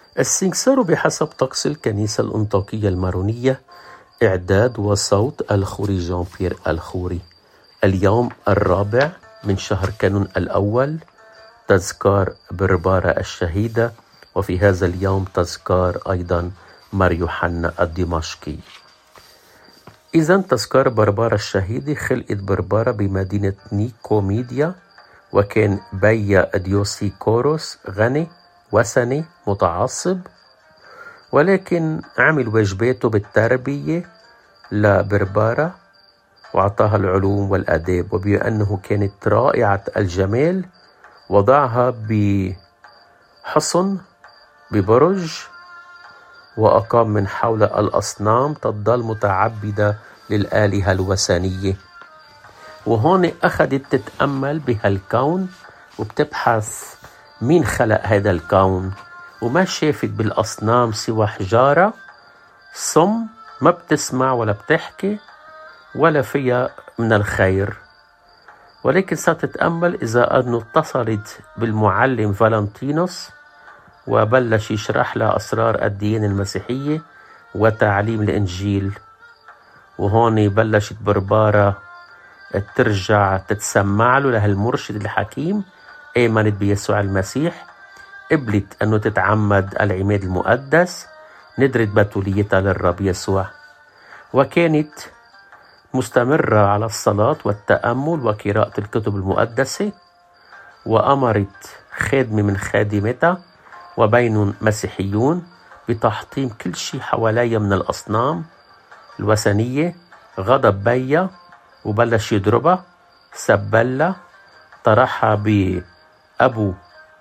السنكسار بحسب طقس الكنيسة الأنطاكية المارونية، إعداد وصوت الخوري جان بيير الخوري. اليوم 4 من شهر كانون الأول، تذكار بربارة الشهيدة، وفي هذا اليوم تذكار أيضا مار يوحنا الدمشقي. إذا تذكار بربارة الشهيدة، خلقت بربارة بمدينة نيكوميديا، وكان بيا ديوسيكوروس غني وثني متعصب، ولكن عمل واجباته بالتربية لبربارة وأعطاها العلوم والآداب، وبأنه كانت رائعة الجمال وضعها بحصن ببرج، وأقام من حول الأصنام تظل متعبدة للآلهة الوثنية. وهون أخذت تتأمل بهالكون وبتبحث مين خلق هذا الكون، وما شافت بالأصنام سوى حجارة صم ما بتسمع ولا بتحكي ولا فيها من الخير. ولكن ستتأمل إذا أنه اتصلت بالمعلم فالنتينوس وبلش يشرح لها أسرار الديانة المسيحية وتعليم الإنجيل. وهون بلشت بربارة ترجع تتسمع له لهالمرشد الحكيم، آمنت بيسوع المسيح، قبلت أنه تتعمد العماد المقدس، ندرت بتوليتها للرب يسوع، وكانت مستمرة على الصلاة والتأمل وقراءة الكتب المقدسة، وأمرت خادمة من خادمتها وبينهم مسيحيون بتحطيم كل شيء حواليها من الأصنام الوثنية. غضب بيا وبلش يضربها، سبلها، طرحها بأبو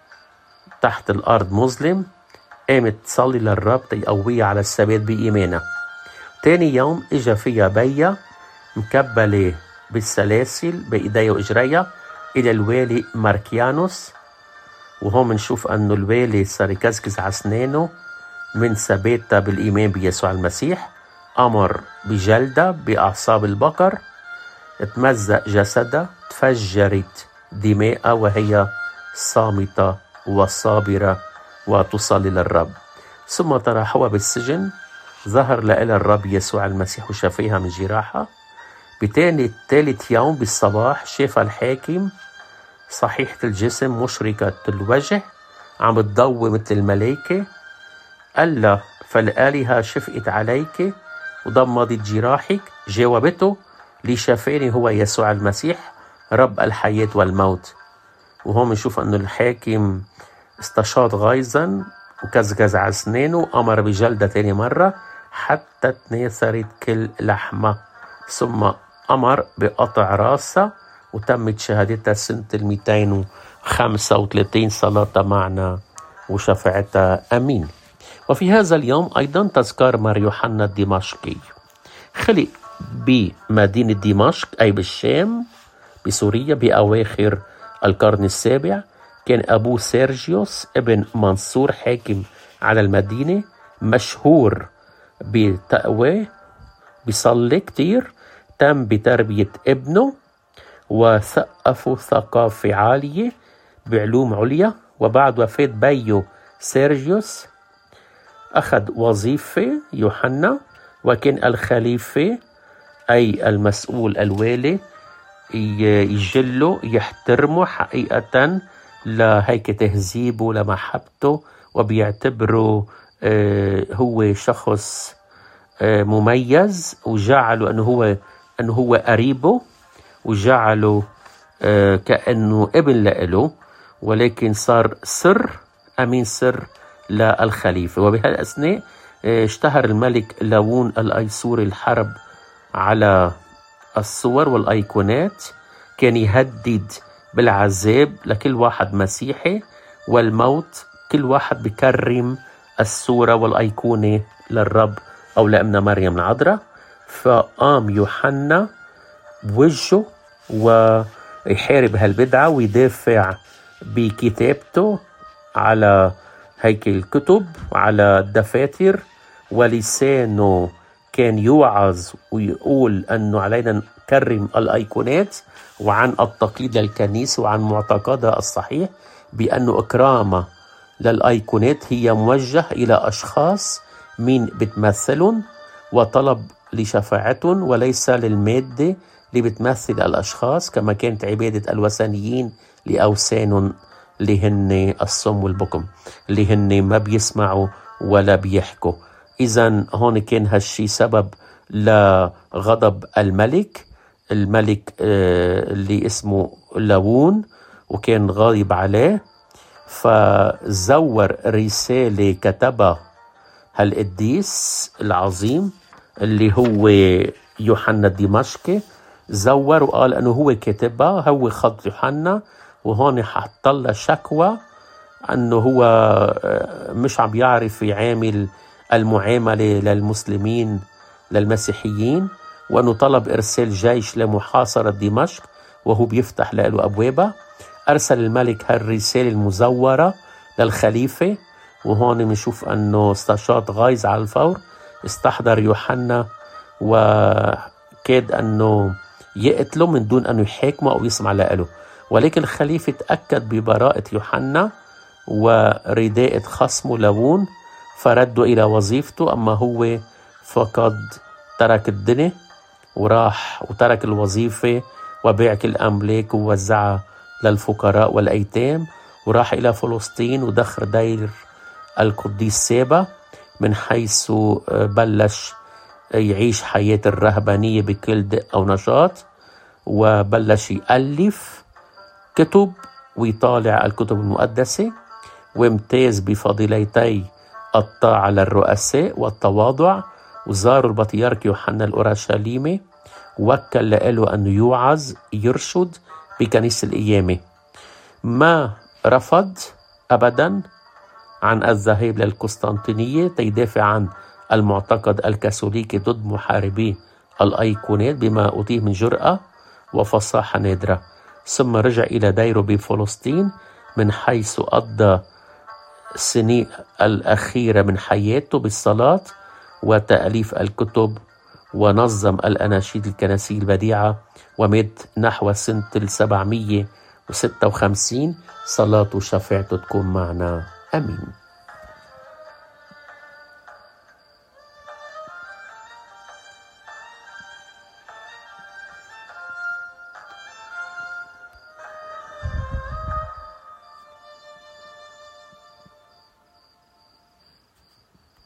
تحت الأرض مظلم. قامت تصلي للرب تيقويها على الثبات بإيمانها. تاني يوم إجا فيها بيا مكبلة بالسلاسل بإيديها وإجريها إلى الوالي ماركيانوس، وهون منشوف أنه الوالي صار يكزكز على أسنانه من ثباتها بالإيمان بيسوع المسيح. أمر بجلدها بأعصاب البقر، تمزق جسدها، تفجرت دماءها وهي صامتة وصابرة وتصلي للرب. ثم طرحوها بالسجن، ظهر لها الرب يسوع المسيح وشفيها من جراحها. ثالث يوم بالصباح شاف الحاكم صحيحة الجسم مشركة الوجه عم تضوي مثل الملائكة. قال لها فالآلهة شفقت عليك وضمدت جراحك. جاوبته لي شفاني هو يسوع المسيح رب الحياة والموت. وهون نشوف أنه الحاكم استشاط غيظا وكزكز على أسنانه، أمر بجلدة تاني مرة حتى تناثرت كل لحمة، ثم أمر بقطع راسها، وتمت شهادتها سنة 235 صلاة معنا وشفاعتها أمين. وفي هذا اليوم أيضا تذكار مار يوحنا الدمشقي. خلق بمدينة دمشق أي بالشام بسوريا بأواخر القرن السابع. كان أبوه سيرجيوس ابن منصور حاكم على المدينة، مشهور بتقواه، بيصلي كتير، تم بتربية ابنه وثقفه ثقافة عالية بعلوم عليا. وبعد وفاة بيو سيرجيوس أخذ وظيفة يوحنا، وكان الخليفة أي المسؤول الوالي يجله يحترمه حقيقة لهيك تهذيبه لمحبته، وبيعتبره هو شخص مميز، وجعله أنه هو قريبه، وجعله كأنه ابن له، ولكن صار سر أمين سر للخليفة. وبهالأثناء اشتهر الملك لاون الأيسوري الحرب على الصور والأيقونات، كان يهدد بالعذاب لكل واحد مسيحي والموت كل واحد بكرم الصورة والأيقونة للرب أو لأمنا مريم العذراء. فقام يوحنا بوجهه ويحارب هالبدعة ويدافع بكتابته على هيك الكتب على الدفاتر، ولسانه كان يوعظ ويقول أنه علينا نكرم الأيقونات وعن التقليد الكنيسي وعن معتقدها الصحيح بأنه إكرامها للأيقونات هي موجه إلى أشخاص مين بتمثلهم وطلب لشفاعتهم، وليس للمادة اللي بتمثل الأشخاص، كما كانت عبادة الوثنيين لأوثانهم اللي هن الصم والبكم، اللي هن ما بيسمعوا ولا بيحكوا. إذن هون كان هالشي سبب لغضب الملك اللي اسمه لاوون، وكان غاضب عليه، فزور رسالة كتبها هالقديس العظيم اللي هو يوحنا الدمشقي. زور وقال انه هو كاتبها، هو خط يوحنا، وهون حط له شكوى انه هو مش عم يعرف يعامل المعاملة للمسلمين للمسيحيين، وانه طلب ارسال جيش لمحاصرة دمشق وهو بيفتح له ابوابها. ارسل الملك هالرسالة المزورة للخليفة، وهون بنشوف انه استشاط غايز على الفور، استحضر يوحنا وكاد انه يقتله من دون انه يحاكمه او يسمع له، ولكن الخليفة تأكد ببراءة يوحنا ورداءة خصمه لاوون، فرده الى وظيفته. اما هو فقد ترك الدنيا وراح وترك الوظيفة وباع كل الاملاك ووزعها للفقراء والايتام، وراح الى فلسطين ودخر دير القديس سابا، من حيث بلش يعيش حياة الرهبانية بكل دقة ونشاط، وبلش يألف كتب ويطالع الكتب المقدسة، وامتاز بفضيلتي الطاعة للرؤساء والتواضع. وزار البطريرك يوحنا الأورشليمي، وكل له أنه يوعظ يرشد بكنيسة القيامة. ما رفض أبدا عن الذهاب للقسطنطينية تيدافع عن المعتقد الكاثوليكي ضد محاربي الأيقونات بما أوتيه من جرأة وفصاحة نادرة. ثم رجع إلى ديره بفلسطين، من حيث قضى السنين الأخيرة من حياته بالصلاة وتأليف الكتب، ونظم الأناشيد الكنسية البديعة، ومات نحو سنة 756. صلاة وشفاعته تكون معنا، آمين.